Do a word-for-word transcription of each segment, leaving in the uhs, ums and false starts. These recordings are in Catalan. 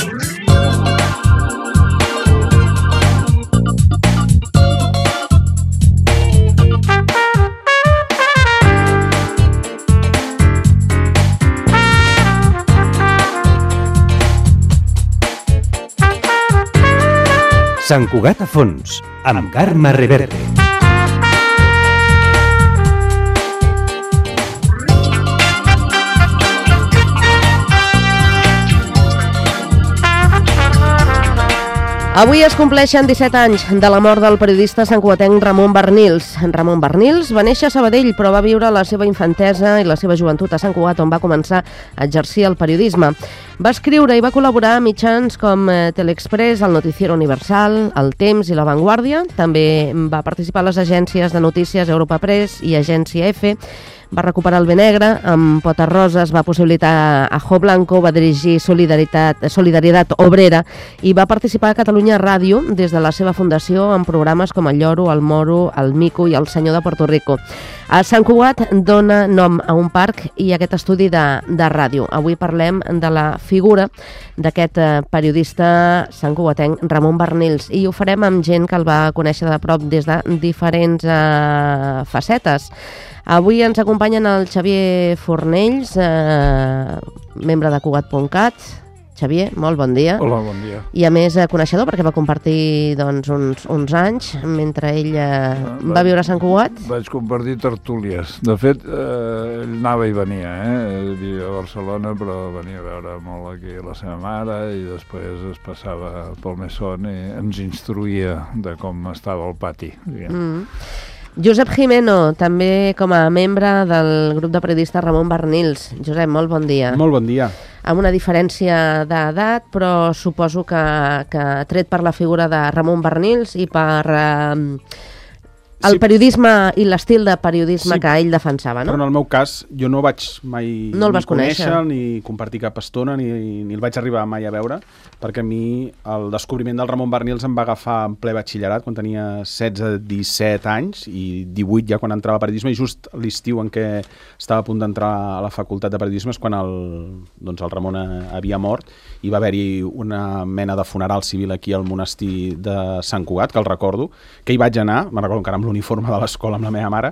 Sant Cugat a fons, amb Carme Reverte. Avui es compleixen disset anys de la mort del periodista santcugatenc Ramon Barnils. Ramon Barnils va néixer a Sabadell, però va viure la seva infantesa i la seva joventut a Sant Cugat, on va començar a exercir el periodisme. Va escriure i va col·laborar a mitjans com Teleexpress, el Noticiero Universal, El Temps i La Vanguardia. També va participar a les agències de notícies Europa Press i Agència F. Va recuperar el bé negre, amb Potes Roses va possibilitar Ajo Blanco, va dirigir Solidaritat, Solidaritat Obrera i va participar a Catalunya Ràdio des de la seva fundació en programes com El Lloro, El Moro, El Mico i El Senyor de Puerto Rico. A Sant Cugat dona nom a un parc i aquest estudi de, de ràdio. Avui parlem de la figura d'aquest periodista santcugatenc Ramon Barnils i ho farem amb gent que el va conèixer de prop des de diferents eh, facetes. Avui ens acompanyen el Xavier Fornells, eh, membre de Cugat punt cat. Xavier, molt bon dia. Hola, bon dia. I a més coneixedor, perquè va compartir doncs, uns, uns anys mentre ell eh, va, va viure a Sant Cugat. Vaig compartir tertúlies. De fet, eh, ell anava i venia, eh? Ell vivia a Barcelona, però venia a veure molt aquí la seva mare i després es passava pel mesón i ens instruïa de com estava el pati. Mm. Josep Jimeno, també com a membre del grup de periodistes Ramon Barnils. Josep, molt bon dia. Molt bon dia. Amb una diferència d'edat, però suposo que, que tret per la figura de Ramon Barnils i per eh, el sí. periodisme i l'estil de periodisme sí. que ell defensava, no? Però en el meu cas, jo no vaig mai no el vas conèixer, conèixer ni compartir cap estona, ni, ni el vaig arribar mai a veure, perquè a mi el descobriment del Ramon Barnils em va agafar en ple batxillerat, quan tenia setze disset anys, i divuit ja quan entrava a periodisme, i just l'estiu en què estava a punt d'entrar a la facultat de periodisme és quan el, doncs el Ramon havia mort, i va haver-hi una mena de funeral civil aquí al monestir de Sant Cugat, que el recordo, que hi vaig anar, me'n recordo encara amb l'uniforme de l'escola amb la meva mare,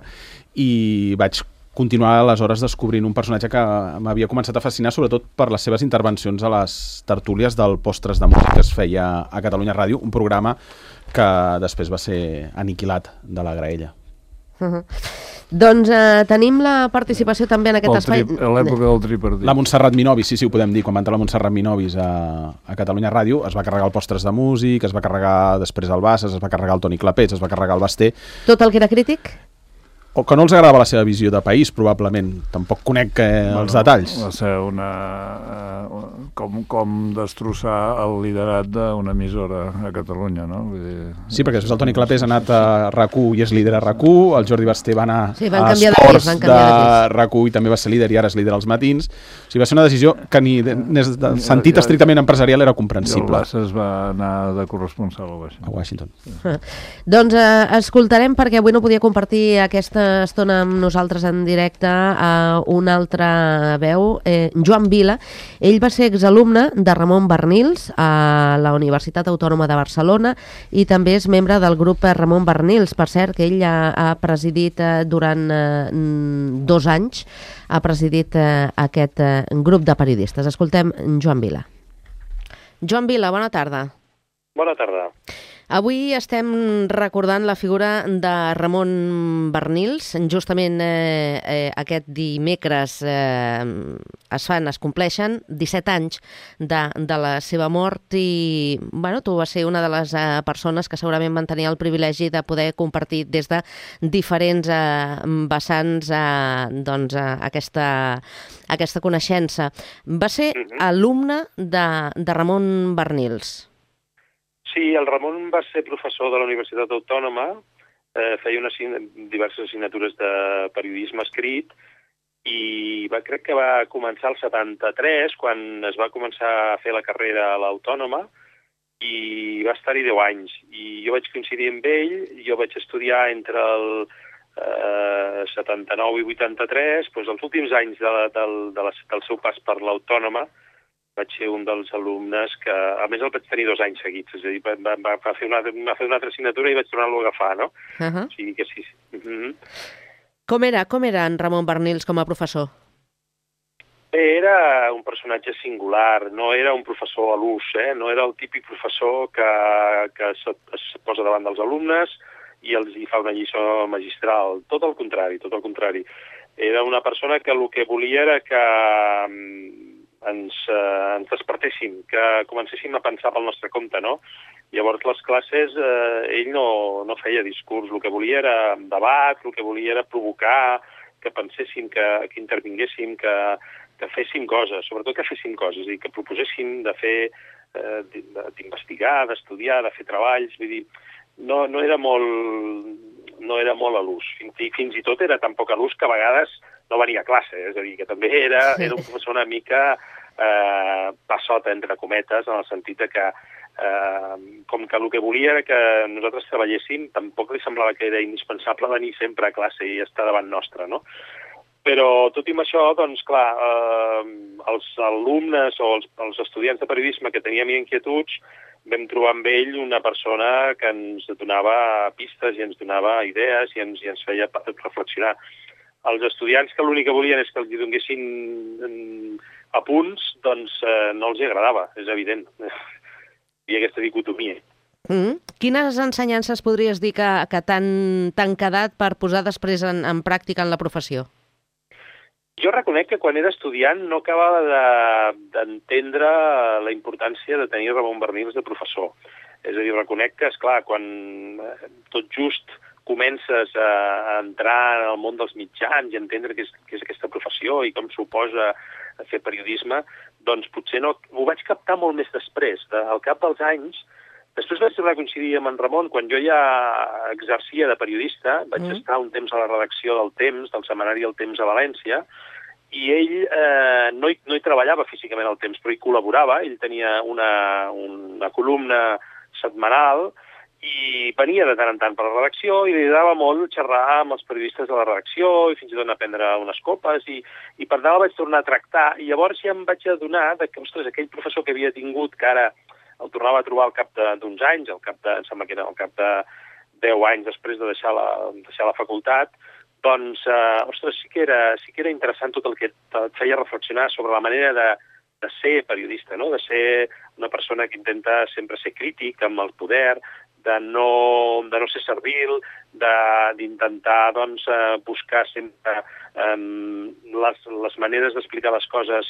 i vaig continuar aleshores descobrint un personatge que m'havia començat a fascinar sobretot per les seves intervencions a les tertúlies del Postres de Música que es feia a Catalunya Ràdio, un programa que després va ser aniquilat de la graella. Uh-huh. Doncs eh, tenim la participació també en aquest el espai. Tri, a l'època del tripartit. La Montserrat Minovis, sí, sí, ho podem dir. Quan va entrar la Montserrat Minovis a, a Catalunya Ràdio, es va carregar el Postres de Músic, es va carregar després el Bassas, es va carregar el Toni Clapets, es va carregar el Basté. Tot el que era crític? O que no els agradava la seva visió de país, probablement. Tampoc conec eh, bueno, els detalls. Va ser una... Eh, com, com destrossar el liderat d'una emissora a Catalunya, no? Vull dir, sí, perquè després el Toni Clapés ha anat a RAC u i és líder a RAC u, el Jordi Basté va anar sí, a Esports de, de RAC u i també va ser líder i ara és líder als matins. O sigui, va ser una decisió que ni de, de, de sentit estrictament empresarial era comprensible. I el Bassas va anar de corresponsal a Washington. A Washington. Sí. Doncs eh, escoltarem, perquè avui no podia compartir aquesta estona amb nosaltres en directe a una altra veu, eh, Joan Vila. Ell va ser exalumne de Ramon Barnils a la Universitat Autònoma de Barcelona i també és membre del grup Ramon Barnils. Per cert, que ell ha, ha presidit eh, durant eh, dos anys, ha presidit eh, aquest eh, grup de periodistes. Escoltem Joan Vila. Joan Vila, bona tarda. Bona tarda. Avui estem recordant la figura de Ramon Barnils. Justament eh, eh, aquest dimecres eh, es fan, es compleixen disset anys de, de la seva mort i bueno, tu vas ser una de les eh, persones que segurament van tenir el privilegi de poder compartir des de diferents eh, vessants eh, doncs, eh, aquesta, aquesta coneixença. Va ser uh-huh. alumne de, de Ramon Barnils. Sí, el Ramon va ser professor de la Universitat Autònoma, eh, feia unes diverses assignatures de periodisme escrit i va, crec que va començar el setanta-tres, quan es va començar a fer la carrera a l'Autònoma, i va estar-hi deu anys. I jo vaig coincidir amb ell, jo vaig estudiar entre el eh, setanta-nou i vuitanta-tres, doncs els últims anys de, de, de la, del seu pas per l'Autònoma, vaig ser un dels alumnes que, a més el vaig tenir dos anys seguits, és a dir, va, va, va, fer, una, va fer una altra assignatura i vaig tornar-lo a agafar, no? Uh -huh. O sigui que sí. sí. Uh -huh. Com era, com era en Ramon Barnils com a professor? Bé, era un personatge singular, no era un professor a l'ús, eh? No era el típic professor que, que es, es posa davant dels alumnes i els hi fa una lliçó magistral. Tot el contrari, tot el contrari. Era una persona que el que volia era que ens, eh, ens despertéssim, que comencéssim a pensar pel nostre compte, no? Llavors, les classes, eh, ell no, no feia discurs, el que volia era debat, el que volia era provocar, que penséssim, que, que intervinguéssim, que, que féssim coses, sobretot que féssim coses, i que proposéssim de fer, eh, d'investigar, d'estudiar, de fer treballs, vull dir, no, no era molt... no era molt a l'ús. Fins, fins i tot era tan poc a l'ús que a vegades no venia a classe, és a dir, que també era, era un professor una mica eh, passota, entre cometes, en el sentit que eh, com que el que volia era que nosaltres treballéssim, tampoc li semblava que era indispensable venir sempre a classe i estar davant nostre, no? Però tot i amb això, doncs, clar, eh, els alumnes o els, els estudiants de periodisme que teníem inquietuds vam trobar amb ell una persona que ens donava pistes i ens donava idees i ens, i ens feia reflexionar. Els estudiants que l'únic que volien és que els donessin apunts, doncs eh, no els agradava, és evident. Hi ha aquesta dicotomia. Mm. Quines ensenyances podries dir que, que t'han quedat per posar després en, en pràctica en la professió? Jo reconec que quan era estudiant no acabava d'entendre de, la importància de tenir Ramon Barnils de professor. És a dir, reconec que, esclar, quan tot just comences a entrar en el món dels mitjans i entendre què és, què és aquesta professió i com suposa fer periodisme, doncs potser no... Ho vaig captar molt més després. Al cap dels anys, després vaig tornar a coincidir amb en Ramon, quan jo ja exercia de periodista, vaig mm. estar un temps a la redacció del Temps, del setmanari El Temps a València, i ell eh, no, hi, no hi treballava físicament al Temps, però hi col·laborava. Ell tenia una, una columna setmanal i venia de tant en tant per la redacció i li agradava molt xerrar amb els periodistes de la redacció i fins i tot anar a prendre unes copes i, i per tant el vaig tornar a tractar. I llavors ja em vaig adonar que, ostres, aquell professor que havia tingut, que ara el tornava a trobar al cap d'uns anys, al cap de, em sembla que era al cap de deu anys després de deixar la, deixar la facultat, doncs, eh, ostres, sí que, era, sí que era interessant tot el que et feia reflexionar sobre la manera de, de ser periodista, no? De ser una persona que intenta sempre ser crític amb el poder, de no, de no ser servil, d'intentar doncs, buscar sempre um, les, les maneres d'explicar les coses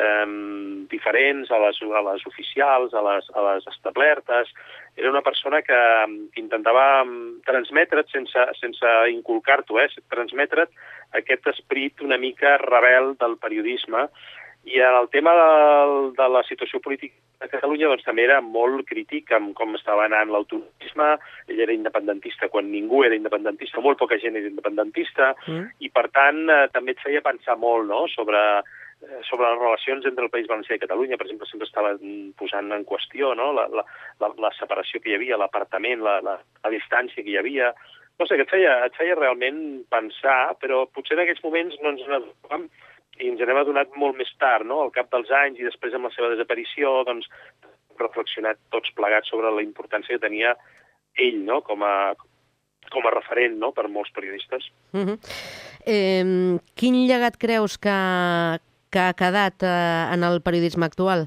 um, diferents a les, a les oficials, a les, a les establertes. Era una persona que, que intentava transmetre't, sense, sense inculcar-t'ho, eh? transmetre't aquest esperit una mica rebel del periodisme. I en el tema de, de la situació política de Catalunya doncs, també era molt crític amb com estava anant l'autonomisme. Ell era independentista quan ningú era independentista, molt poca gent era independentista, mm. i per tant eh, també et feia pensar molt, no?, sobre, eh, sobre les relacions entre el País Valencià i Catalunya. Per exemple, sempre estava posant en qüestió, no?, la, la, la, la separació que hi havia, l'apartament, la, la, la distància que hi havia. No sé, que et feia, et feia realment pensar, però potser en aquells moments no ens n'adonàvem i ens n'hem adonat molt més tard, no?, al cap dels anys i després amb la seva desaparició, doncs, reflexionat tots plegats sobre la importància que tenia ell, no?, com a, com a referent, no?, per molts periodistes. Uh-huh. eh, quin llegat creus que, que ha quedat eh, en el periodisme actual?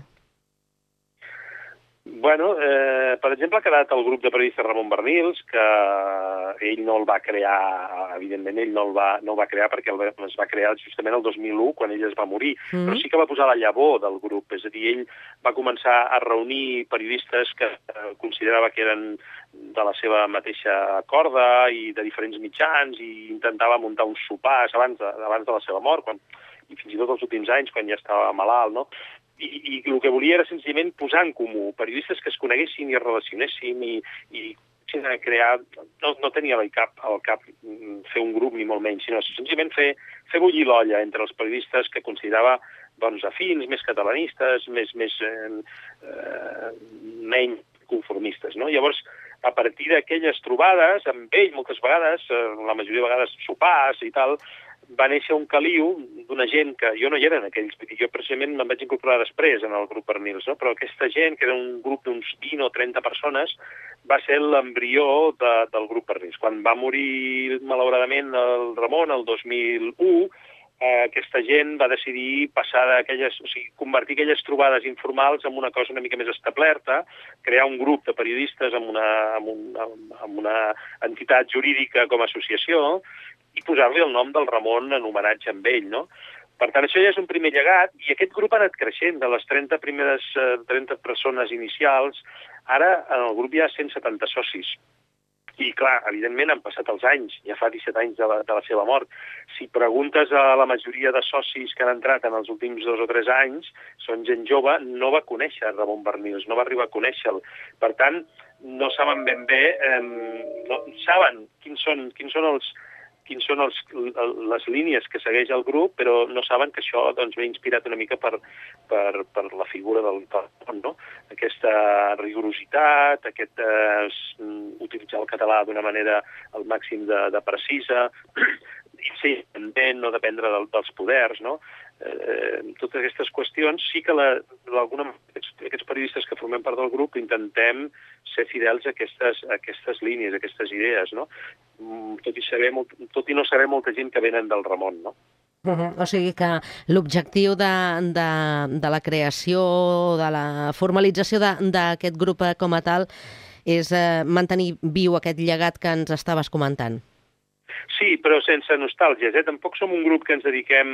Bueno, eh, per exemple, ha quedat el grup de periodistes Ramon Barnils, que ell no el va crear, evidentment ell no el va, no el va crear perquè el, es va crear justament el dos mil u, quan ell es va morir, mm. però sí que va posar la llavor del grup, és a dir, ell va començar a reunir periodistes que eh, considerava que eren de la seva mateixa corda i de diferents mitjans, i intentava muntar uns sopars abans de, abans de la seva mort, quan, i fins i tot els últims anys, quan ja estava malalt, no?, I, i el que volia era senzillament posar en comú periodistes que es coneguessin i es relacionessin i, i crear... No, no tenia al cap, al cap fer un grup ni molt menys, sinó senzillament fer, fer bullir l'olla entre els periodistes que considerava doncs, afins, més catalanistes, més, més eh, eh, menys conformistes, no? Llavors, a partir d'aquelles trobades, amb ell moltes vegades, eh, la majoria de vegades sopars i tal, va néixer un caliu d'una gent que jo no hi era en aquells, jo precisament me'n vaig incorporar després en el grup Pernils, no? Però aquesta gent, que era un grup d'uns vint o trenta persones, va ser l'embrió de, del grup Pernils. Quan va morir, malauradament, el Ramon, el dos mil u, eh, aquesta gent va decidir passar d'aquelles, o sigui, convertir aquelles trobades informals en una cosa una mica més establerta, crear un grup de periodistes amb una, amb un, amb una entitat jurídica com a associació, i posar-li el nom del Ramon en homenatge amb ell, no? Per tant, això ja és un primer llegat, i aquest grup ha anat creixent. De les trenta primeres trenta persones inicials, ara en el grup hi ha cent setanta socis. I, clar, evidentment han passat els anys, ja fa disset anys de la, de la seva mort. Si preguntes a la majoria de socis que han entrat en els últims dos o tres anys, són gent jove, no va conèixer Ramon Barnils, no va arribar a conèixer-lo. Per tant, no saben ben bé, eh, no saben quins són, quins són els quins són els, les línies que segueix el grup, però no saben que això doncs, ve inspirat una mica per, per, per la figura del Ramon, no? Aquesta rigorositat, aquest eh, utilitzar el català d'una manera al màxim de, de precisa, i ser independent, no dependre del, dels poders, no? Eh, totes aquestes qüestions sí que la, alguna, aquests, aquests periodistes que formem part del grup intentem ser fidels a aquestes, a aquestes línies, a aquestes idees, no? Tot i, saber, tot i no saber molta gent que venen del Ramon, no? Uh-huh. O sigui que l'objectiu de, de, de la creació, de la formalització d'aquest grup com a tal és eh, mantenir viu aquest llegat que ens estaves comentant. Sí, però sense nostàlgies, eh? Tampoc som un grup que ens dediquem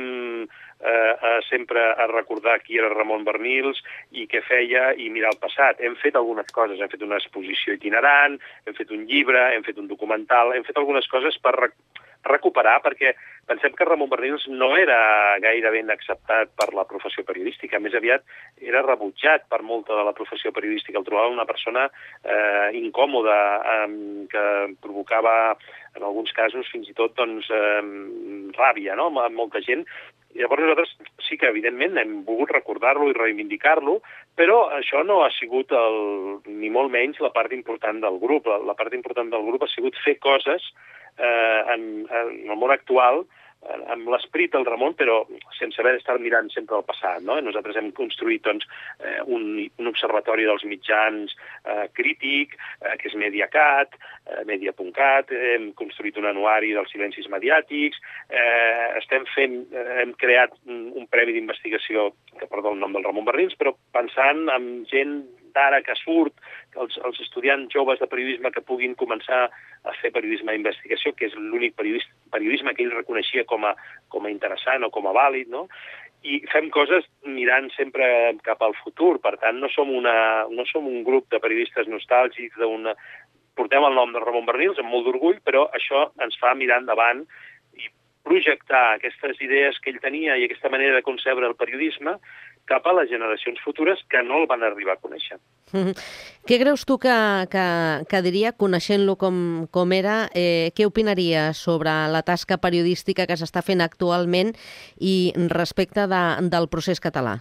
eh, a sempre a recordar qui era Ramon Barnils i què feia i mirar el passat. Hem fet algunes coses, hem fet una exposició itinerant, hem fet un llibre, hem fet un documental, hem fet algunes coses per rec recuperar, perquè pensem que Ramon Barnils no era gaire ben acceptat per la professió periodística, més aviat era rebutjat per molta de la professió periodística. El trobava una persona eh, incòmoda, eh, que provocava, en alguns casos, fins i tot doncs, eh, ràbia, no?, amb molta gent. I llavors nosaltres sí que, evidentment, hem volgut recordar-lo i reivindicar-lo, però això no ha sigut, el, ni molt menys, la part important del grup. La, la part important del grup ha sigut fer coses eh, en, en el món actual, amb l'esperit del Ramon, però sense haver d'estar mirant sempre al passat, no? Nosaltres hem construït doncs, un, un observatori dels mitjans eh, crític, eh, que és Mediacat, eh, Media punt cat, hem construït un anuari dels silencis mediàtics, eh, estem fent, eh, hem creat un, un premi d'investigació que porta el nom del Ramon Barnils, però pensant en gent d'ara que surt, els, els estudiants joves de periodisme que puguin començar a fer periodisme d'investigació, que és l'únic periodisme que ell reconeixia com a, com a interessant o com a vàlid, no? I fem coses mirant sempre cap al futur. Per tant, no som, una, no som un grup de periodistes nostàlgics, d'una... portem el nom de Ramon Barnils amb molt d'orgull, però això ens fa mirar endavant i projectar aquestes idees que ell tenia i aquesta manera de concebre el periodisme cap a les generacions futures que no el van arribar a conèixer. Mm-hmm. Què creus tu que, que, que diria, coneixent-lo com, com era, eh, què opinaria sobre la tasca periodística que s'està fent actualment i respecte de, del procés català?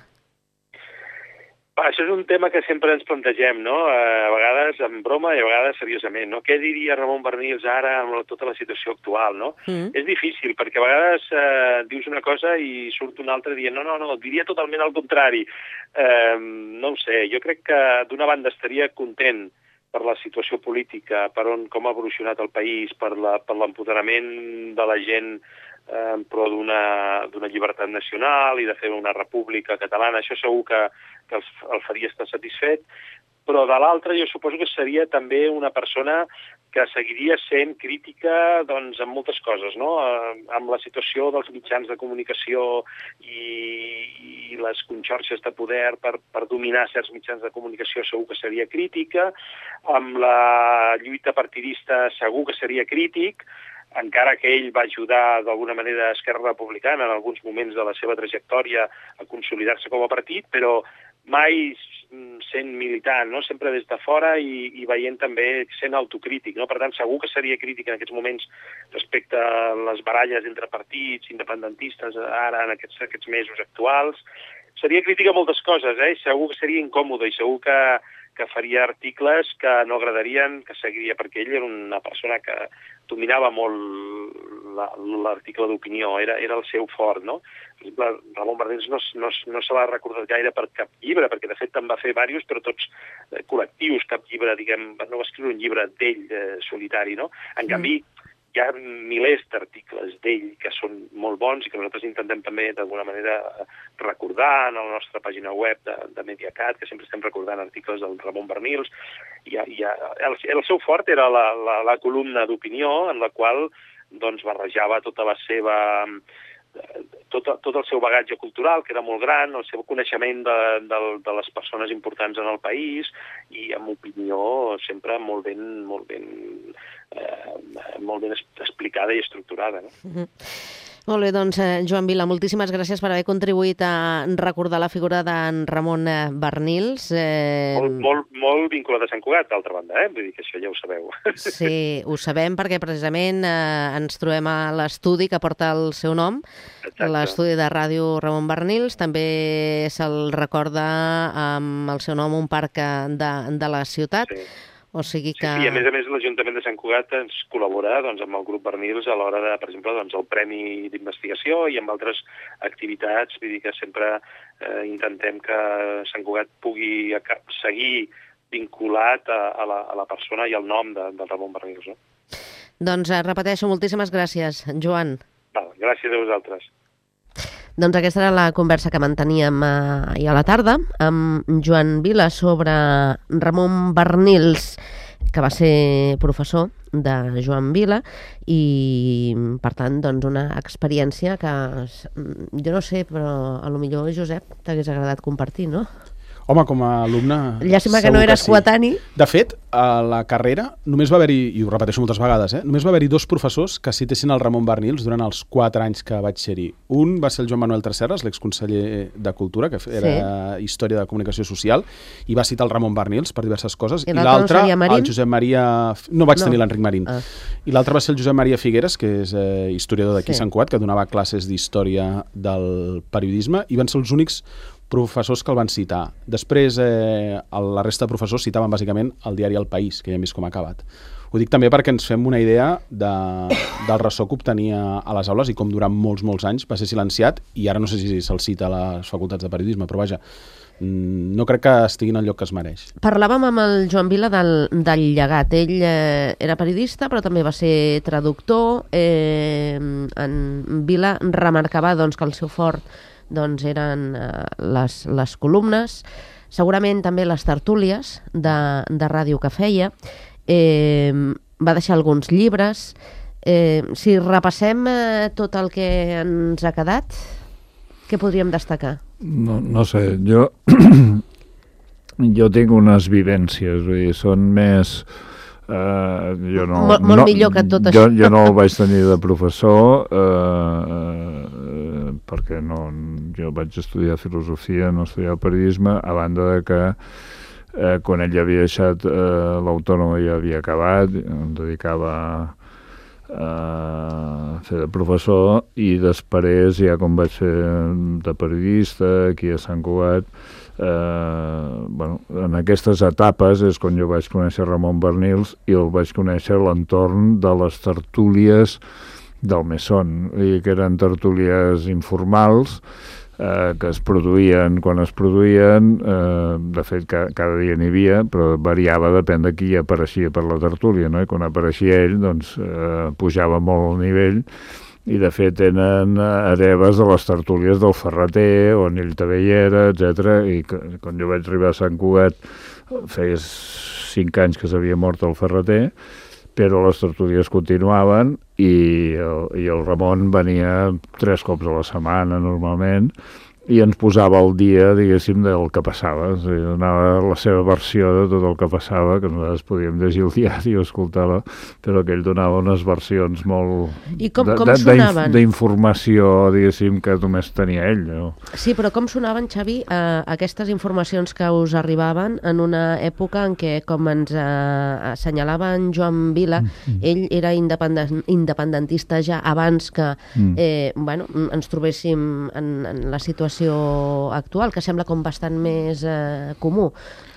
Va, això és un tema que sempre ens plantegem, no? A vegades en broma i a vegades seriosament, no? Què diria Ramon Barnils ara amb tota la situació actual, no? Mm. És difícil, perquè a vegades eh, dius una cosa i surt una altra dient no, no, no, diria totalment el contrari. Eh, no ho sé, jo crec que d'una banda estaria content per la situació política, per on, com ha evolucionat el país, per la, per l'empoderament de la gent en pro d'una llibertat nacional i de fer una república catalana. Això segur que, que el, el faria estar satisfet, però de l'altra jo suposo que seria també una persona que seguiria sent crítica doncs, en moltes coses, no? Amb la situació dels mitjans de comunicació i, i les conxorxes de poder per, per dominar certs mitjans de comunicació segur que seria crítica, amb la lluita partidista segur que seria crític, encara que ell va ajudar d'alguna manera a Esquerra Republicana en alguns moments de la seva trajectòria a consolidar-se com a partit, però mai sent militant, no? Sempre des de fora i, i veient també sent autocrític, no? Per tant, segur que seria crític en aquests moments respecte a les baralles entre partits independentistes ara en aquests, aquests mesos actuals. Seria crític a moltes coses, eh? Segur que seria incòmode i segur que, que faria articles que no agradarien, que seguiria, perquè ell era una persona que dominava molt l'article d'opinió, era, era el seu fort, no? Per exemple, Ramon Barnils no, no, no se l'ha recordat gaire per cap llibre, perquè de fet en va fer diversos, però tots eh, col·lectius, cap llibre, diguem, no va escriure un llibre d'ell eh, solitari, no? En canvi, hi ha milers d'articles d'ell que són molt bons i que nosaltres intentem també d'alguna manera recordar en la nostra pàgina web de, de Mediacat, que sempre estem recordant articles del Ramon Barnils. I, i, el, el seu fort era la, la, la columna d'opinió en la qual doncs, barrejava tota la seva... Tot, tot el seu bagatge cultural, que era molt gran, el seu coneixement de, de, de les persones importants en el país i amb opinió sempre molt ben, molt ben, eh, molt ben explicada i estructurada. No? Mm-hmm. Molt bé, doncs, eh, Joan Vila, moltíssimes gràcies per haver contribuït a recordar la figura d'en Ramon Barnils. Eh... Molt, molt, molt vinculat a Sant Cugat, d'altra banda, eh? Vull dir que això ja ho sabeu. Sí, ho sabem perquè precisament eh, ens trobem a l'estudi que porta el seu nom, l'estudi de ràdio Ramon Barnils. També se'l recorda amb el seu nom un parc de, de la ciutat. Sí. O sigui que... Sí, sí, a més a més l'Ajuntament de Sant Cugat ens col·labora doncs, amb el grup Barnils a l'hora de, per exemple, doncs, el Premi d'Investigació i amb altres activitats. Vull dir que sempre eh, intentem que Sant Cugat pugui seguir vinculat a, a, la, a la persona i al nom de, del Ramon Barnils. No? Doncs eh, repeteixo, moltíssimes gràcies, Joan. Val, gràcies a vosaltres. Doncs aquesta era la conversa que manteníem eh, ahir a la tarda amb Joan Vila sobre Ramon Barnils, que va ser professor de Joan Vila i, per tant, doncs una experiència que, jo no sé, però a lo millor, Josep, t'hagués agradat compartir, no? Home, com a alumne... Llàstima que no eres sí. coetani. De fet, a la carrera només va haver-hi, i ho repeteixo moltes vegades, eh, només va haver-hi dos professors que citessin el Ramon Barnils durant els quatre anys que vaig ser-hi. Un va ser el Joan Manuel Tresserras, l'exconseller de Cultura, que era sí. Història de Comunicació Social, i va citar el Ramon Barnils per diverses coses. I, I l'altre, el Josep Maria... No vaig no. tenir l'Enric Marín. Ah. I l'altre va ser el Josep Maria Figueres, que és eh, historiador d'aquí sí. Sant Cugat, que donava classes d'història del periodisme, i van ser els únics professors que el van citar. Després, eh, la resta de professors citaven bàsicament el diari El País, que ja hem vist com ha acabat. Ho dic també perquè ens fem una idea de, del ressò que obtenia a les aules i com durant molts, molts anys va ser silenciat, i ara no sé si se'l cita a les facultats de periodisme, però vaja, no crec que estigui en el lloc que es mereix. Parlàvem amb el Joan Vila del, del llegat. Ell eh, era periodista, però també va ser traductor. Eh, en Vila remarcava doncs, que el seu fort doncs eren eh, les, les columnes, segurament també les tertúlies de, de ràdio que feia, eh, va deixar alguns llibres. Eh, si repassem eh, tot el que ens ha quedat, què podríem destacar? No, no sé, jo jo tinc unes vivències, vull dir, són més... Uh, jo no, molt molt no, millor que tot jo, això. Jo no el vaig tenir de professor uh, uh, perquè no, jo vaig estudiar filosofia, no estudiar periodisme, a banda de que uh, quan ell ja havia deixat uh, l'Autònoma ja havia acabat, em dedicava a fer de professor, i després ja com vaig fer de periodista aquí a Sant Cugat, Uh, bueno, en aquestes etapes és quan jo vaig conèixer Ramon Barnils i el vaig conèixer a l'entorn de les tertúlies del Mesón, i que eren tertúlies informals uh, que es produïen quan es produïen, uh, de fet ca cada dia n'hi havia, però variava, depèn de qui apareixia per la tertúlia, no? I quan apareixia ell doncs uh, pujava molt el nivell, i de fet tenen hereves de les tertúlies del Ferreter o Nil Tabellera, etcètera. I que, quan jo vaig arribar a Sant Cugat feia cinc anys que s'havia mort el Ferreter, però les tertúlies continuaven i el, i el Ramon venia tres cops a la setmana normalment, i ens posava al dia, diguéssim, del que passava. O sigui, donava la seva versió de tot el que passava, que nosaltres podíem llegir el diari o escoltar-la, però que ell donava unes versions molt... I com, com sonaven? D'informació, diguéssim, que només tenia ell. No? Sí, però com sonaven, Xavi, eh, aquestes informacions que us arribaven en una època en què, com ens eh, assenyalava en Joan Vila, mm. ell era independent, independentista ja abans que mm. eh, bueno, ens trobéssim en, en la situació actual, que sembla com bastant més eh, comú.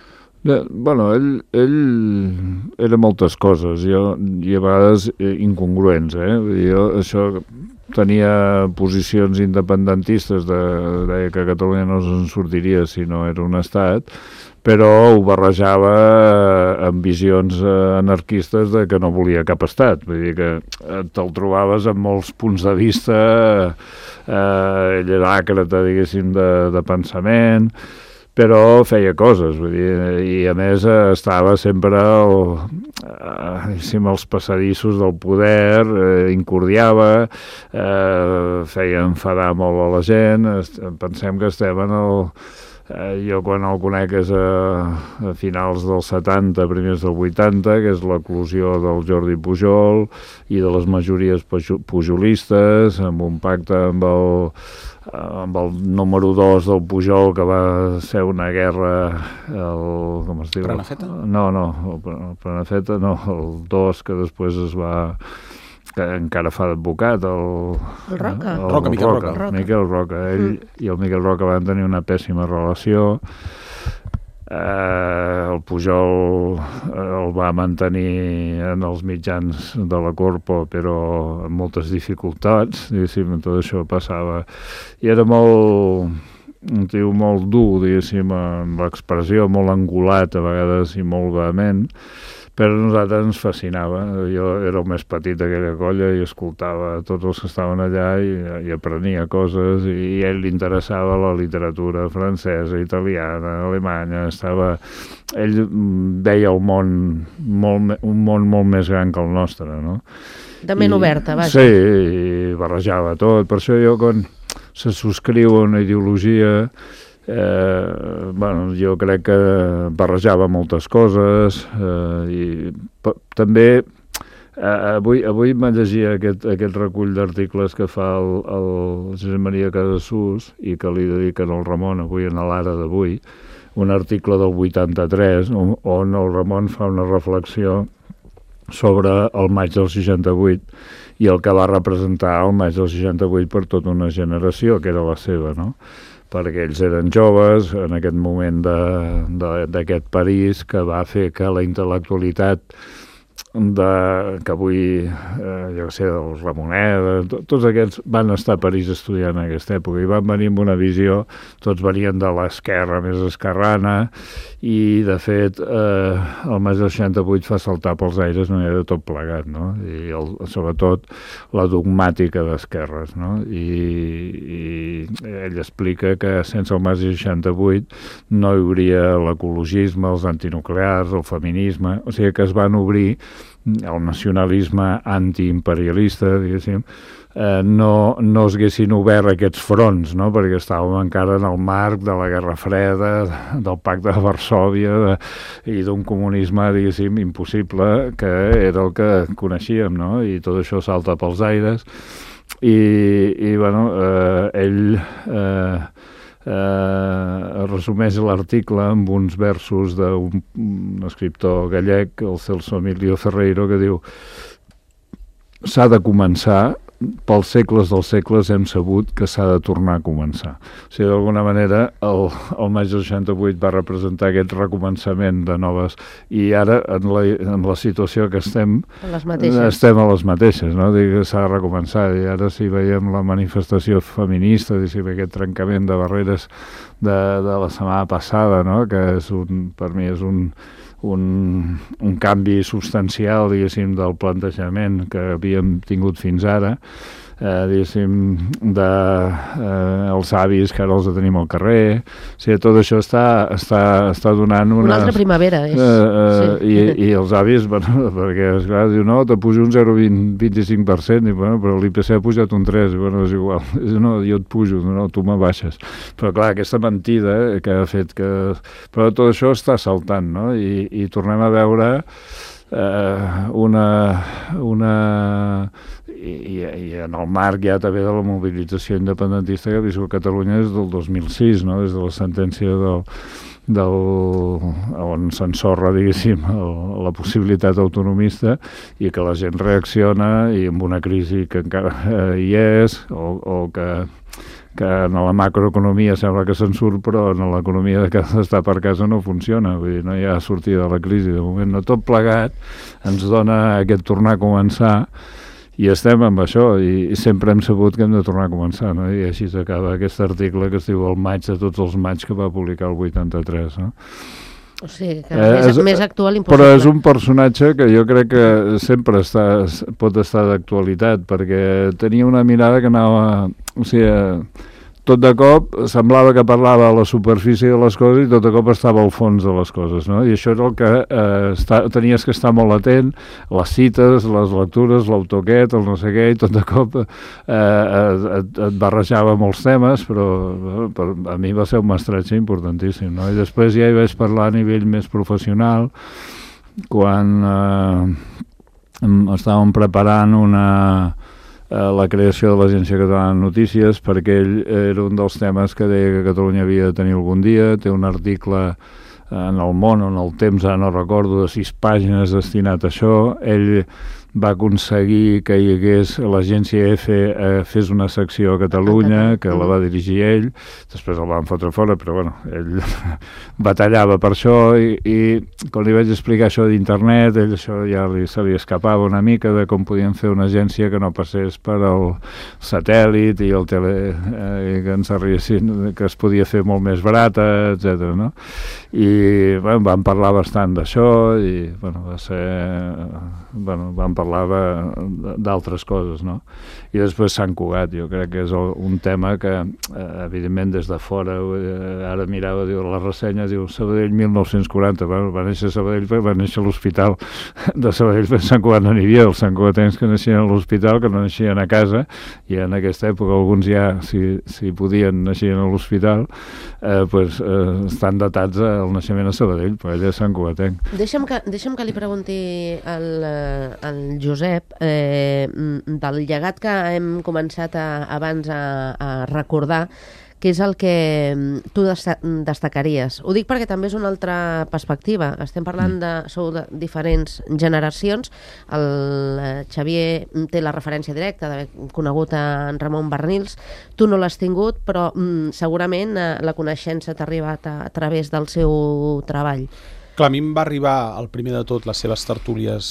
De, bueno, ell, ell era moltes coses, jo, i a vegades incongruents, eh? Jo, això tenia posicions independentistes, de, deia que Catalunya no se'n sortiria si no era un estat, però ho barrejava amb visions anarquistes de que no volia cap estat. Vull dir que te'l trobaves amb molts punts de vista, eh, ell era àcrata, diguéssim, de, de pensament, però feia coses, vull dir, i a més estava sempre el, eh, als passadissos del poder, eh, incordiava, eh, feia enfadar molt a la gent. Pensem que estem en el... Eh, jo quan el conec és a, a finals dels setanta, primers del vuitanta, que és l'eclosió del Jordi Pujol i de les majories pujolistes, amb un pacte amb el, amb el número dos del Pujol, que va ser una guerra, el, com es diu? Prenafeta? No, no, el Prenafeta no, el dos, que després es va... que encara fa d'advocat, el... El Roca. El, Roca, el Miquel Roca. Roca. Miquel Roca. Ell mm. i el Miquel Roca van tenir una pèssima relació. Eh, el Pujol el va mantenir en els mitjans de la Corpo, però amb moltes dificultats, diguéssim, tot això passava. I era molt... un tio molt dur, diguéssim, amb l'expressió, molt angulat, a vegades, i molt vehement, però a nosaltres ens fascinava. Jo era el més petit d'aquella colla i escoltava tots els que estaven allà i, i aprenia coses, i a ell li interessava la literatura francesa, italiana, alemanya. Estava... Ell veia el món, molt, un món molt més gran que el nostre, no? De ment oberta, vaja. Sí, i barrejava tot. Per això jo, quan se subscriu a una ideologia... Eh, bueno, jo crec que barrejava moltes coses, eh, i p- també eh, avui, avui em llegia aquest, aquest recull d'articles que fa el, el Josep Maria Casadesús i que li dediquen al Ramon avui en l'Ara d'avui, un article del vuitanta-tres on, on el Ramon fa una reflexió sobre el maig del seixanta-vuit i el que va representar el maig del seixanta-vuit per tota una generació, que era la seva, no? Perquè ells eren joves en aquest moment d'aquest París, que va fer que la intel·lectualitat de, que avui, eh, jo sé, dels Ramoneda, to, tots aquests van estar a París estudiant en aquesta època i van venir amb una visió, tots venien de l'esquerra més esquerrana, i de fet eh, el maig del seixanta-vuit fa saltar pels aires no era tot plegat, no? I el, sobretot la dogmàtica d'esquerres, no? I, i ell explica que sense el maig del seixanta-vuit no hi hauria l'ecologisme, els antinuclears, el feminisme, o sigui que es van obrir el nacionalisme antiimperialista, diguéssim, eh, no, no es haguessin obert aquests fronts, no? Perquè estàvem encara en el marc de la Guerra Freda, del Pacte de Varsòvia de, i d'un comunisme, diguéssim, impossible, que era el que coneixíem, no? I tot això salta pels aires i, i bueno, eh, ell... Eh, Eh, resumeix l'article amb uns versos d'un escriptor gallec, el Celso Emilio Ferreiro, que diu: s'ha de començar, pels segles dels segles hem sabut que s'ha de tornar a començar. O sigui, d'alguna manera, el, el maig del seixanta-vuit va representar aquest recomençament de noves, i ara, en la, en la situació que estem, les mateixes. estem a les mateixes, no? Dic que s'ha de recomençar, i ara si veiem la manifestació feminista, diguéssim, aquest trencament de barreres de, de la setmana passada, no? Que és un, per mi és un Un, un canvi substancial, diguéssim, del plantejament que havíem tingut fins ara, eh, diguéssim, de eh, els avis que ara els tenim al carrer. O sigui, tot això està, està, està donant unes... Una altra primavera, és. Eh, eh, sí. i, I els avis, bueno, perquè, esclar, diu, no, te pujo un zero coma vint i cinc per cent, i, bueno, però l'I P C ha pujat un tres, i, bueno, és igual. No, jo et pujo, no, tu me baixes. Però, clar, aquesta mentida eh, que ha fet que... Però tot això està saltant, no? I, i tornem a veure eh, una... una I, i en el marc ja també de la mobilització independentista que ha viscut Catalunya des del dos mil sis, no? Des de la sentència del, del, on s'ensorra, diguéssim, el, la possibilitat autonomista, i que la gent reacciona i amb una crisi que encara eh, hi és, o, o que que en la macroeconomia sembla que se'n surt, però en l'economia de casa d'estar per casa no funciona, vull dir, no hi ha sortida de la crisi de moment, no. Tot plegat ens dona aquest tornar a començar, i estem amb això, i, i sempre hem sabut que hem de tornar a començar, no? I així s'acaba aquest article que es diu El maig de tots els maigs, que va publicar el vuitanta-tres, no? O sigui, que eh, és, és més actual impossible. Però és un personatge que jo crec que sempre està, pot estar d'actualitat, perquè tenia una mirada que anava... O sigui, tot de cop semblava que parlava a la superfície de les coses i tot de cop estava al fons de les coses, no? I això és el que eh, està, tenies que estar molt atent, les cites, les lectures, l'autoquet, el no sé què, i tot de cop eh, et, et barrejava molts temes, però bueno, per, a mi va ser un mestratge importantíssim, no? I després ja hi vaig parlar a nivell més professional, quan eh, estàvem preparant una... la creació de l'Agència Catalana de Notícies, perquè ell era un dels temes que deia que Catalunya havia de tenir algun dia. Té un article en El Món o en El Temps, ara no recordo, de sis pàgines destinat a això. Ell va aconseguir que hi hagués l'agència E F E fes una secció a Catalunya, que la va dirigir ell, després el van fotre fora, però bueno, ell batallava per això, i, i quan li vaig explicar això d'internet, ell això ja li, se li escapava una mica de com podien fer una agència que no passés per al satèl·lit i el tele, eh, que ens arriessin, que es podia fer molt més barata, etcètera, no? I bueno, vam parlar bastant d'això, i bueno, va ser... Bueno, vam parlar d'altres coses, no? I després Sant Cugat, jo crec que és un tema que, eh, evidentment, des de fora, eh, ara mirava, diu, la ressenya, diu, Sabadell mil nou-cents quaranta, bueno, va néixer Sabadell, va néixer a l'hospital de Sabadell, però Sant Cugat no n'hi havia, els santcugatencs que naixien a l'hospital, que no naixien a casa, i en aquesta època alguns ja, si, si podien, naixien a l'hospital, eh, pues, eh, estan datats al naixement a Sabadell, però ell és santcugatenc. Deixa'm que, deixa'm que li pregunti al, al Josep, eh, del llegat que hem començat a, abans a, a recordar, què és el que tu destacaries? Ho dic perquè també és una altra perspectiva. Estem parlant de, sou de diferents generacions. El Xavier té la referència directa d'haver conegut en Ramon Barnils. Tu no l'has tingut, però mm, segurament la coneixença t'ha arribat a, a través del seu treball. Clar, a mi em va arribar, el primer de tot, les seves tertúlies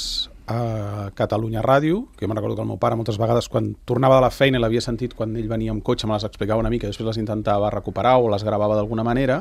a Catalunya Ràdio, que jo me'n recordo que el meu pare moltes vegades quan tornava de la feina i l'havia sentit quan ell venia amb cotxe, me les explicava una mica, després les intentava recuperar o les gravava d'alguna manera,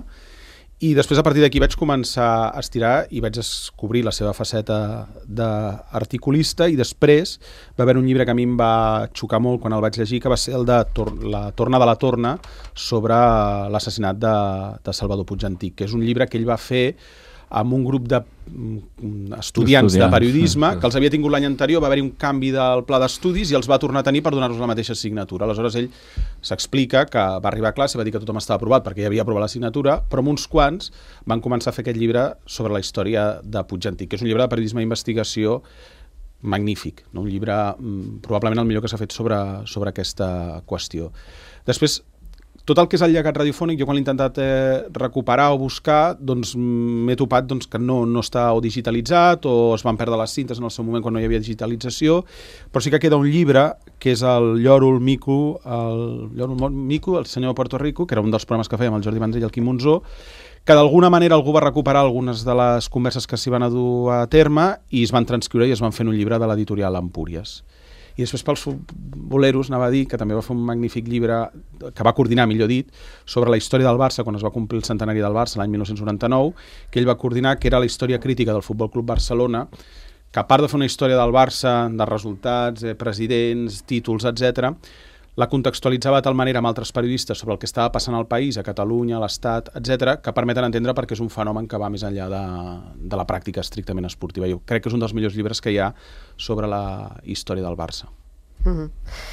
i després a partir d'aquí vaig començar a estirar i vaig descobrir la seva faceta d'articulista, i després va haver un llibre que a mi em va xocar molt quan el vaig llegir, que va ser el de Tor La Torna de la Torna, sobre l'assassinat de, de Salvador Puig Antich, que és un llibre que ell va fer amb un grup d'estudiants estudiants, de periodisme, sí, sí. que els havia tingut l'any anterior, va haver-hi un canvi del pla d'estudis i els va tornar a tenir per donar-nos la mateixa assignatura. Aleshores ell s'explica que va arribar a classe, va dir que tothom estava aprovat perquè ja havia aprovat l'assignatura, però amb uns quants van començar a fer aquest llibre sobre la història de Puig Antich, que és un llibre de periodisme d'investigació magnífic, no? Un llibre mm, probablement el millor que s'ha fet sobre, sobre aquesta qüestió. Després, tot el que és el llegat radiofònic, jo quan l'he intentat eh, recuperar o buscar, doncs m'he topat doncs, que no, no està o digitalitzat o es van perdre les cintes en el seu moment quan no hi havia digitalització, però sí que queda un llibre que és el Llòrol Mico, el Llòrol Mico, el senyor de Puerto Rico, que era un dels programes que fèiem el Jordi Vendrell i el Quim Monzó, que d'alguna manera algú va recuperar algunes de les converses que s'hi van a dur a terme i es van transcriure i es van fer un llibre de l'editorial Empúries. I després pels boleros, anava a dir, que també va fer un magnífic llibre, que va coordinar, millor dit, sobre la història del Barça, quan es va complir el centenari del Barça, l'any mil nou-cents noranta-nou, que ell va coordinar, que era la història crítica del Futbol Club Barcelona, que a part de fer una història del Barça, de resultats, eh, presidents, títols, etcètera, la contextualitzava de tal manera amb altres periodistes sobre el que estava passant al país, a Catalunya, a l'Estat, etcètera, que permeten entendre perquè és un fenomen que va més enllà de, de la pràctica estrictament esportiva. Jo crec que és un dels millors llibres que hi ha sobre la història del Barça. Uh-huh.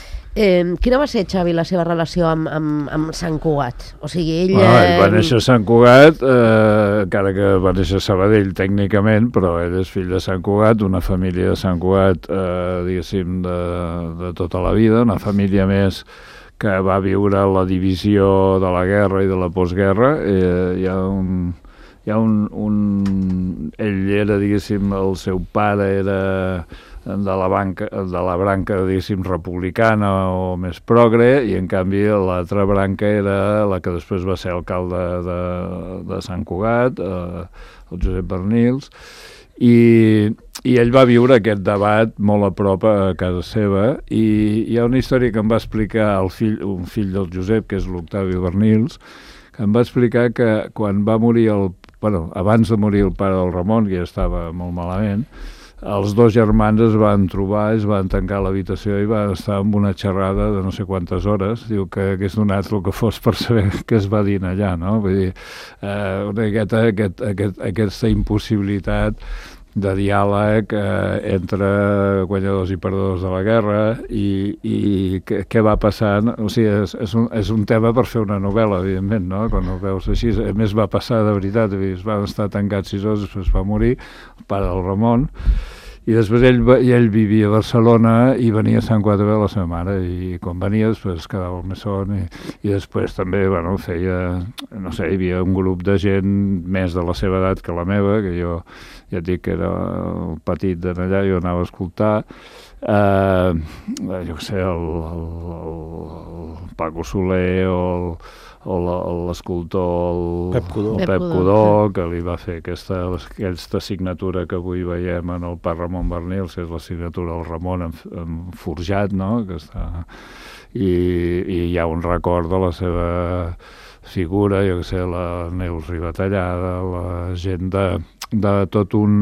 Eh, quina va ser, Xavi, la seva relació amb, amb, amb Sant Cugat? O sigui, ell... Bueno, ell va néixer a Sant Cugat, eh, encara que va néixer a Sabadell tècnicament, però ell és fill de Sant Cugat, una família de Sant Cugat, eh, diguéssim, de, de tota la vida, una família més que va viure la divisió de la guerra i de la postguerra. Eh, hi ha un... hi ha un, un... Ell era, diguéssim, el seu pare era de la, banca, de la branca, diguéssim, republicana o més progre, i en canvi l'altra branca era la que després va ser alcalde de, de Sant Cugat, eh, el Josep Bernils, i, i ell va viure aquest debat molt a prop a casa seva, i hi ha una història que em va explicar el fill, un fill del Josep, que és l'Octavi Bernils, que em va explicar que quan va morir el... Bueno, abans de morir el pare del Ramon, que ja estava molt malament, els dos germans es van trobar, es van tancar a l'habitació i van estar amb una xerrada de no sé quantes hores. Diu que hagués donat el que fos per saber què es va dir allà, no? Vull dir, eh, una miqueta aquest, aquest, aquesta impossibilitat de diàleg eh, entre guanyadors i perdedors de la guerra, i, i què, què va passant. O sigui, és, és, un, és un tema per fer una novel·la, evidentment, no? Quan ho veus així. A més, va passar de veritat, es van estar tancats sis hores, després va morir el pare del Ramon, i després ell, ell vivia a Barcelona i venia a Sant Cugat a veure la seva mare, i quan venia després es quedava al mesón, i, i després també, bueno, feia, no sé, hi havia un grup de gent més de la seva edat que la meva, que jo ja et dic que era el petit d'allà, jo anava a escoltar, eh, jo què sé, el, el, el Paco Soler o el o l'escultor el Pep Codó, el Pep Codó, que li va fer aquesta, aquesta signatura que avui veiem en el Parc Ramon Bernils, que és la signatura del Ramon en, en forjat, no? Que està... I, i hi ha un record de la seva figura, jo què sé, la Neus Ribatallada, la gent de, de tot un,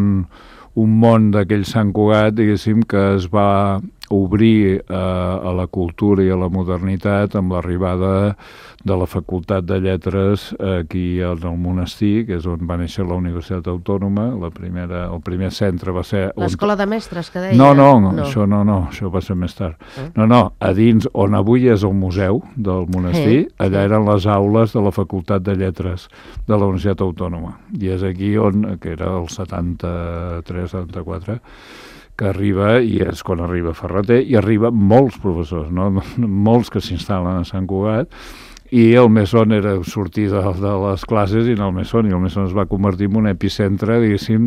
un món d'aquell Sant Cugat, diguéssim, que es va obrir eh, a la cultura i a la modernitat amb l'arribada de la Facultat de Lletres aquí en el monestir, que és on va néixer la Universitat Autònoma. La primera, el primer centre va ser... L'Escola on... de Mestres, que deia? No, no, no, això no, no, això va ser més tard. Eh? No, no, a dins, on avui és el museu del monestir, eh? allà sí. eren les aules de la Facultat de Lletres de la Universitat Autònoma. I és aquí on, que era el setanta-tres setanta-quatre, que arriba, i és quan arriba Ferreter, i arriba molts professors, no? molts que s'instal·len a Sant Cugat, i el Mesón era sortir de, de les classes i anar al Mesón, i el Mesón es va convertir en un epicentre, diguéssim,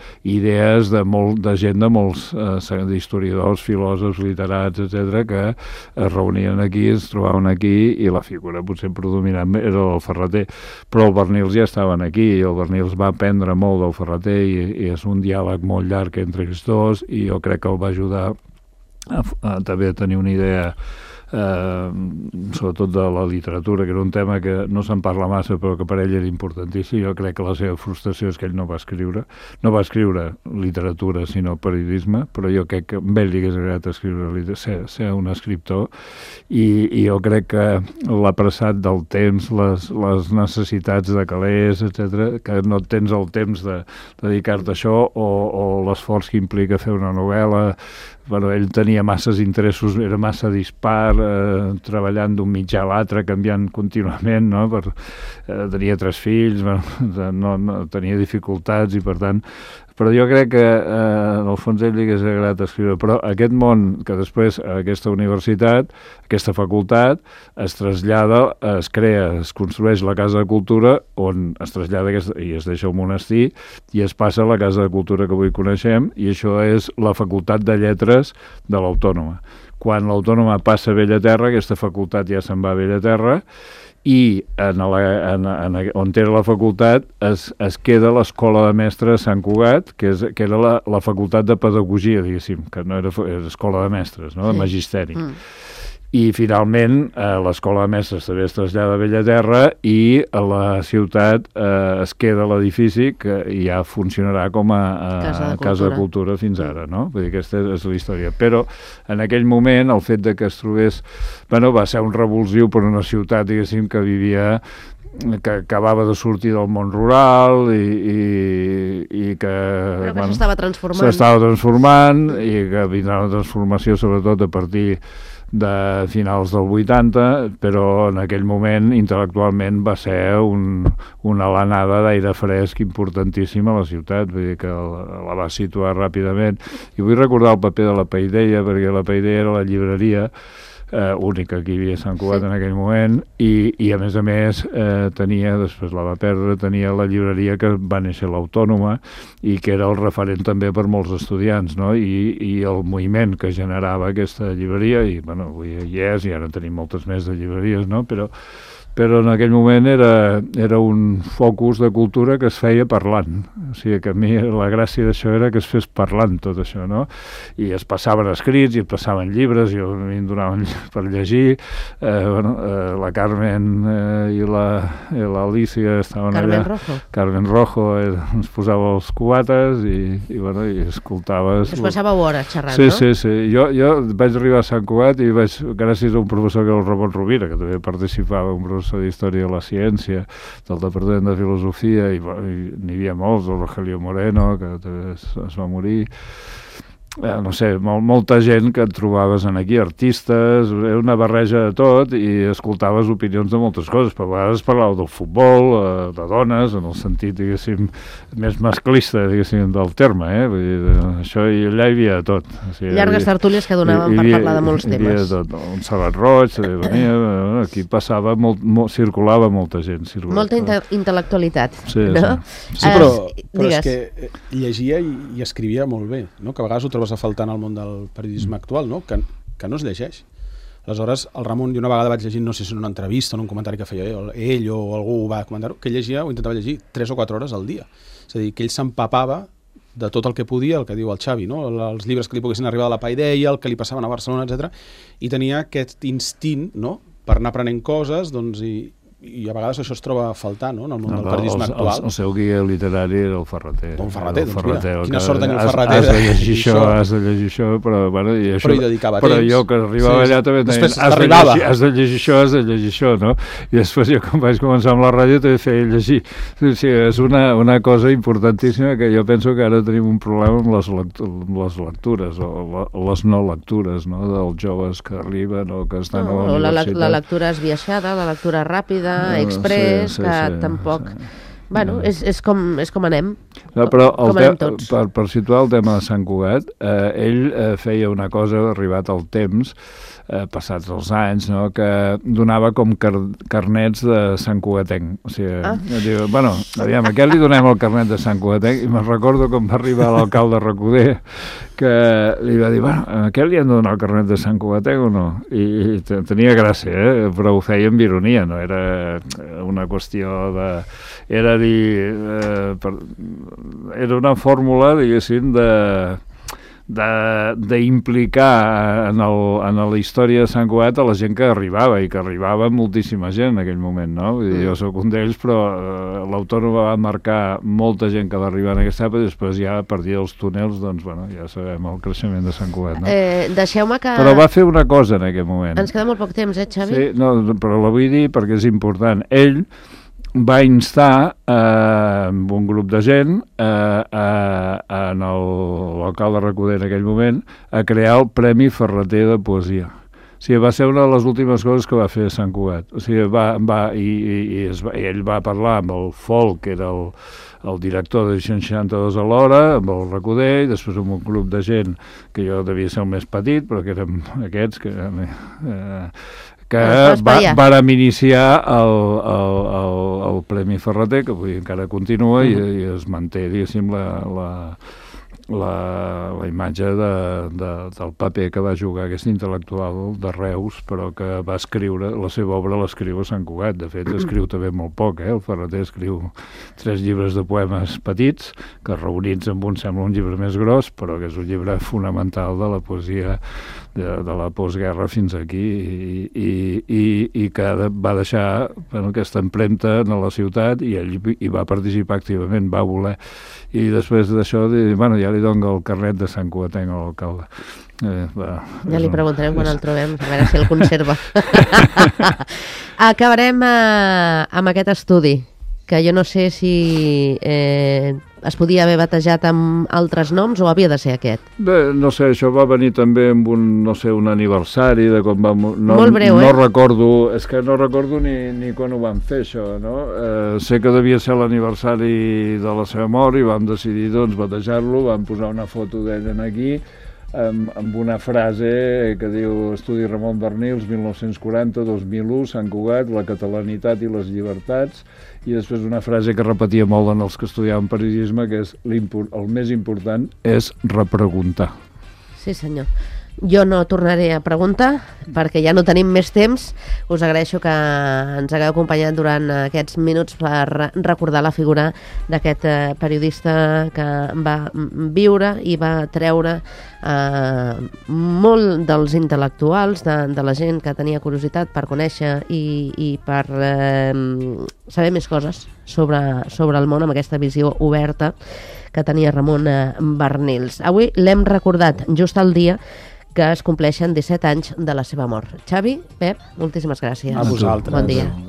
d'idees de, molt, de gent de molts eh, d'historiadors, filòsofs, literats, etcètera, que es reunien aquí, es trobaven aquí, i la figura potser predominant era el Ferreter, però el Bernils ja estaven aquí, i el Bernils va aprendre molt del Ferreter, i, i és un diàleg molt llarg entre ells dos, i jo crec que el va ajudar a, a també a tenir una idea Eh, sobretot de la literatura, que era un tema que no se'n parla massa però que per ell era importantíssim. Jo crec que la seva frustració és que ell no va escriure no va escriure literatura sinó periodisme, però jo crec que a ell li hagués agradat escriure, ser, ser un escriptor, i, i jo crec que l'apressat del temps, les, les necessitats de calés, etcètera, que no tens el temps de, de dedicar-te a això, o, o l'esforç que implica fer una novel·la. Bueno, ell tenia masses interessos, era massa dispar, eh, treballant d'un mitjà a l'altre, canviant contínuament, no? Per, eh, tenia tres fills, bueno, no, no, tenia dificultats, i per tant... Però jo crec que, eh, en el fons, ell li hagués agradat escriure. Però aquest món, que després, aquesta universitat, aquesta facultat, es trasllada, es crea, es construeix la Casa de Cultura, on es trasllada aquesta, i es deixa el monestir, i es passa a la Casa de Cultura que avui coneixem, i això és la Facultat de Lletres de l'Autònoma. Quan l'Autònoma passa a Bellaterra, aquesta facultat ja se'n va a Bellaterra, i en la, en, en, on era la facultat es, es queda l'Escola de Mestres Sant Cugat, que, és, que era la, la facultat de pedagogia, diguéssim, que no era, era escola de mestres, no? De magisteri. Mm. I finalment eh, l'Escola de Mestres també es trasllada a Bellaterra, i a la ciutat eh, es queda l'edifici que ja funcionarà com a, a Casa de Casa de Cultura fins ara, no? Vull dir, aquesta és la història. Però en aquell moment el fet de que es trobés... Bueno, va ser un revulsiu per una ciutat, diguéssim, que vivia que acabava de sortir del món rural i, i, i que... Però que bueno, s'estava transformant. S'estava transformant, i que vindrà una transformació sobretot a partir de finals del vuitanta, però en aquell moment intel·lectualment va ser un, una alenada d'aire fresc importantíssima a la ciutat, vull dir que la, la va situar ràpidament. I vull recordar el paper de la Paideia, perquè la Paideia era la llibreria eh, única que hi havia a Sant Cugat sí. en aquell moment, i, i a més a més eh, tenia, després la va perdre, tenia la llibreria que va néixer l'Autònoma i que era el referent també per molts estudiants, no? I, i el moviment que generava aquesta llibreria, i bueno, avui hi és, i ara tenim moltes més de llibreries, no? Però però en aquell moment era, era un focus de cultura que es feia parlant. O sigui que a mi la gràcia d'això era que es fes parlant tot això, no? I es passaven escrits i es passaven llibres, i a mi em donaven per llegir. Eh, bueno, eh, la Carmen eh, i l'Alícia estaven Carmen allà. Rojo. Carmen Rojo eh, ens posava els cubates i, i, bueno, i escoltaves... Es passàveu hores xerrant, sí, no? Sí, sí. Jo, jo vaig arribar a Sant Cugat i vaig, gràcies a un professor que era el Ramon Rovira, que també participava, un professor d'Història de la Ciència, del Departament de Filosofia, i, i n'hi havia molts, el Rogelio Moreno, que també es, es va morir. Eh, no sé, mol, molta gent que et trobaves en aquí, artistes, era una barreja de tot, i escoltaves opinions de moltes coses, però a vegades parlava del futbol, eh, de dones, en el sentit, diguéssim, més masclista, diguéssim, del terme, eh? Vull dir, això, i allà hi havia de tot. O sigui, llargues havia, tertúlies que donaven hi, per hi, parlar de molts hi, temes. Hi havia tot, un Sabat Roig, venia, aquí passava, molt, molt, circulava molta gent. Circulava. Molta inte intel·lectualitat, sí, no? Sí, sí però, uh, però és que llegia i, i escrivia molt bé, no? Que a vegades ho trobes a faltar en el món del periodisme mm. actual, no? Que, que no es llegeix. Aleshores, el Ramon, jo una vegada vaig llegint, no sé si en una entrevista o en un comentari que feia ell, ell o algú va comentar-ho, que llegia o intentava llegir tres o quatre hores al dia. És a dir, que ell s'empapava de tot el que podia, el que diu el Xavi, no? Els llibres que li poguessin arribar de la Paideia, el que li passaven a Barcelona, etcètera. I tenia aquest instint, no?, per anar aprenent coses, doncs, i, i a vegades això es troba a faltar, no?, en el món no, del periodisme el, actual. El, el seu guia literari era el Ferreter. El Ferreter, doncs Ferreter, mira, quina sort tenia el Ferreter. Has, has de llegir això, has de llegir això, però, bueno, i això, però hi dedicava però temps. jo que arribava sí, allà també deien, has, de llegir, has de llegir això, has de llegir això, no? I després jo quan vaig començar amb la ràdio també feia llegir. O sigui, és una, una cosa importantíssima que jo penso que ara tenim un problema amb les, lectures, amb les lectures, o les no lectures, no?, dels joves que arriben o que estan no, a la universitat. La, la lectura esbiaixada, la lectura ràpida, no, express, sí, sí, que sí, tampoc... Sí. Bueno, és, és, com, és com anem, no, però com el anem te, tots. Per, per situar el tema de Sant Cugat, eh, ell eh, feia una cosa, arribat al temps, eh, passats els anys, no?, que donava com car carnets de Sant Cugatenc. O sigui, ah. diu, bueno, aviam, a què li donem el carnet de Sant Cugatenc? I me'n recordo com va arribar l'alcalde Recoder, que li va dir, bueno, a què li han de donar el carnet de Sant Cugatenc o no? I, i tenia gràcia, eh? Però ho feia amb ironia, no era una qüestió de... Era dir... Eh, per, era una fórmula, diguéssim, de d'implicar en, el, en la història de Sant Cugat a la gent que arribava, i que arribava moltíssima gent en aquell moment, no? Vull dir, jo soc un d'ells, però eh, l'Autònoma va marcar molta gent que va arribar en aquesta època, i després ja a partir dels túnels, doncs, bueno, ja sabem el creixement de Sant Cugat, no? Eh, Deixeu-me que... Però va fer una cosa en aquell moment. Ens queda molt poc temps, eh, Xavi? Sí, no, però la vull dir perquè és important. Ell va instar eh, amb un grup de gent eh, eh, en l'alcalde Recoder en aquell moment a crear el Premi Ferreter de Poesia. O sigui, va ser una de les últimes coses que va fer a Sant Cugat. O sigui, va, va, i, i, i, es va, i ell va parlar amb el Folk, que era el, el director de seixanta-dos a l'hora, amb el Recoder, i després amb un grup de gent que jo devia ser el més petit, però que érem aquests, que eh, que va, vàrem iniciar el, el, el, el Premi Ferreter, que avui encara continua, uh-huh. i, i es manté, diguéssim, la, la, la, la imatge de, de, del paper que va jugar aquest intel·lectual de Reus, però que va escriure, la seva obra l'escriu a Sant Cugat. De fet, escriu també molt poc, eh? El Ferreter escriu tres llibres de poemes petits, que reunits amb un sembla un llibre més gros, però que és un llibre fonamental de la poesia de, de la postguerra fins aquí, i, i, i, i que va deixar, bueno, aquesta empremta en la ciutat, i ell hi va participar activament, va voler. I després d'això, bueno, ja li dono el carnet de Sant Cugatenc a l'alcalde. Eh, va, ja li preguntarem quan el trobem, a veure si el conserva. Acabarem eh, amb aquest estudi, que jo no sé si eh, es podia haver batejat amb altres noms o havia de ser aquest. Bé, no sé, això va venir també amb un, no sé, un aniversari de quan vam... No, molt breu, no eh? recordo, és que no recordo ni, ni quan ho vam fer, això, no? Eh, sé que devia ser l'aniversari de la seva mort i vam decidir, doncs, batejar-lo, vam posar una foto d'ell aquí, amb, amb una frase que diu Estudi Ramon Barnils, mil nou-cents quaranta a dos mil u, Sant Cugat, la catalanitat i les llibertats, i després una frase que repetia molt en els que estudiaven periodisme, que és el més important és repreguntar. Sí, senyor. Jo no tornaré a preguntar, perquè ja no tenim més temps. Us agraeixo que ens hagueu acompanyat durant aquests minuts per recordar la figura d'aquest periodista que va viure i va treure eh, molt dels intel·lectuals, de, de la gent que tenia curiositat per conèixer i, i per eh, saber més coses sobre, sobre el món, amb aquesta visió oberta que tenia Ramon Barnils. Avui l'hem recordat just el dia que es compleixen disset anys de la seva mort. Xavi, Pep, moltíssimes gràcies. A vosaltres. Bon dia.